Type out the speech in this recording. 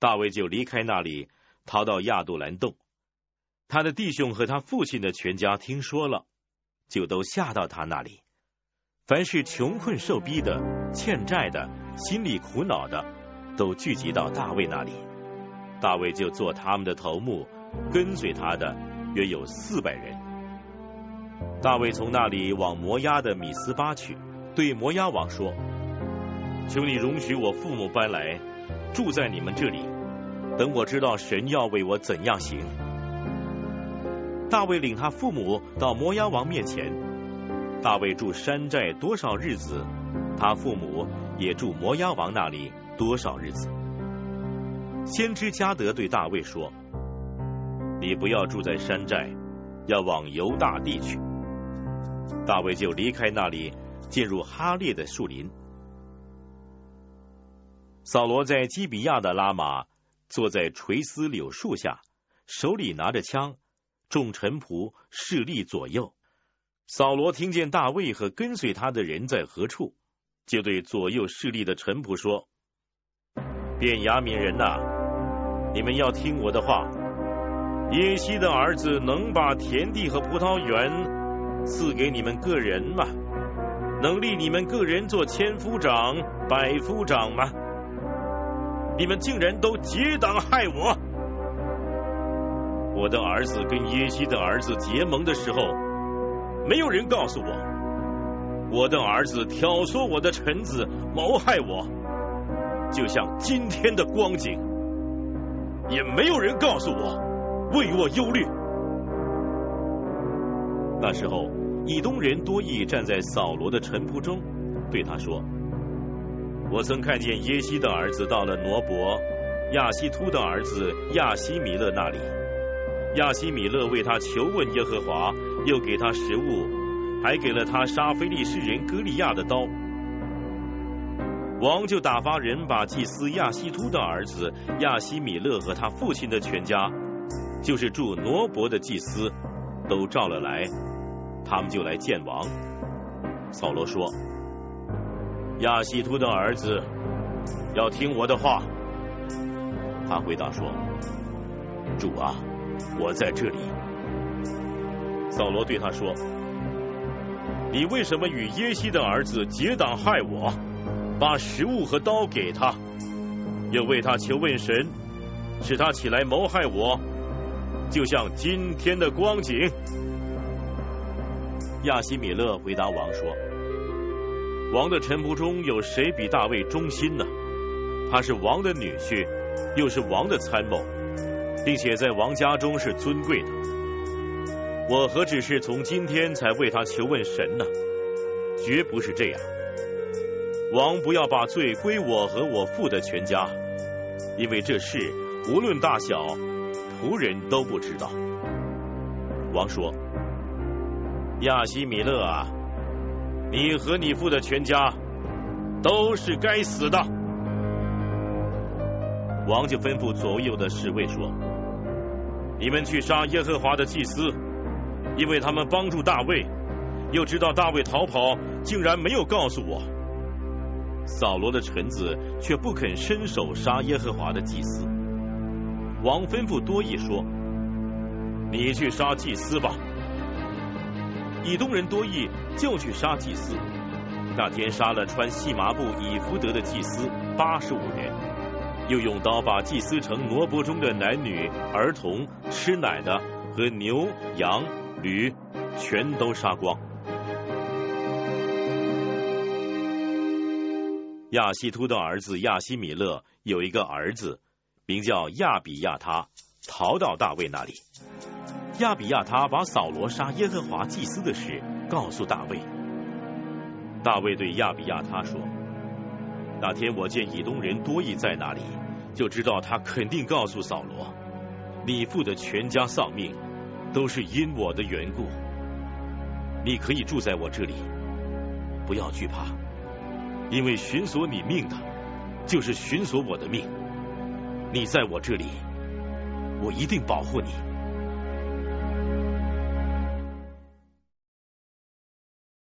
大卫就离开那里，逃到亚杜兰洞。他的弟兄和他父亲的全家听说了，就都下到他那里。凡是穷困受逼的、欠债的、心里苦恼的，都聚集到大卫那里。大卫就做他们的头目，跟随他的约有400人。大卫从那里往摩押的米斯巴去，对摩押王说：求你容许我父母搬来，住在你们这里，等我知道神要为我怎样行。大卫领他父母到摩押王面前，大卫住山寨多少日子，他父母也住摩押王那里多少日子。先知加得对大卫说：你不要住在山寨，要往犹大地去。大卫就离开那里，进入哈列的树林。扫罗在基比亚的拉玛坐在垂丝柳树下，手里拿着枪，众臣仆侍立左右。扫罗听见大卫和跟随他的人在何处，就对左右侍立的臣仆说：便雅悯人哪，你们要听我的话。耶西的儿子能把田地和葡萄园赐给你们个人吗？能立你们个人做千夫长、百夫长吗？你们竟然都结党害我！我的儿子跟耶西的儿子结盟的时候，没有人告诉我。我的儿子挑唆我的臣子，谋害我，就像今天的光景，也没有人告诉我，为我忧虑。那时候，以东人多益站在扫罗的臣仆中，对他说：我曾看见耶西的儿子到了挪伯亚希突的儿子亚希米勒那里，亚希米勒为他求问耶和华，又给他食物，还给了他杀非利士人歌利亚的刀。王就打发人把祭司亚希突的儿子亚希米勒和他父亲的全家，就是住挪伯的祭司，都召了来，他们就来见王。扫罗说：亚希突的儿子要听我的话。他回答说：主啊，我在这里。扫罗对他说：你为什么与耶西的儿子结党害我，把食物和刀给他，又为他求问神，使他起来谋害我，就像今天的光景？亚希米勒回答王说：王的臣仆中有谁比大卫忠心呢？他是王的女婿，又是王的参谋，并且在王家中是尊贵的。我何止是从今天才为他求问神呢？绝不是这样。王不要把罪归我和我父的全家，因为这事无论大小，仆人都不知道。王说：亚希米勒啊，你和你父的全家都是该死的。王就吩咐左右的侍卫说：你们去杀耶和华的祭司，因为他们帮助大卫，又知道大卫逃跑，竟然没有告诉我。扫罗的臣子却不肯伸手杀耶和华的祭司。王吩咐多益说：你去杀祭司吧。以东人多益就去杀祭司，那天杀了穿细麻布以弗得的祭司85人，又用刀把祭司城挪伯中的男女儿童、吃奶的和牛羊驴全都杀光。亚希突的儿子亚希米勒有一个儿子，名叫亚比亚他，逃到大卫那里。亚比亚他把扫罗杀耶和华祭司的事告诉大卫。大卫对亚比亚他说：那天我见以东人多益在那里，就知道他肯定告诉扫罗，你父的全家丧命都是因我的缘故。你可以住在我这里，不要惧怕，因为寻索你命的就是寻索我的命。你在我这里，我一定保护你。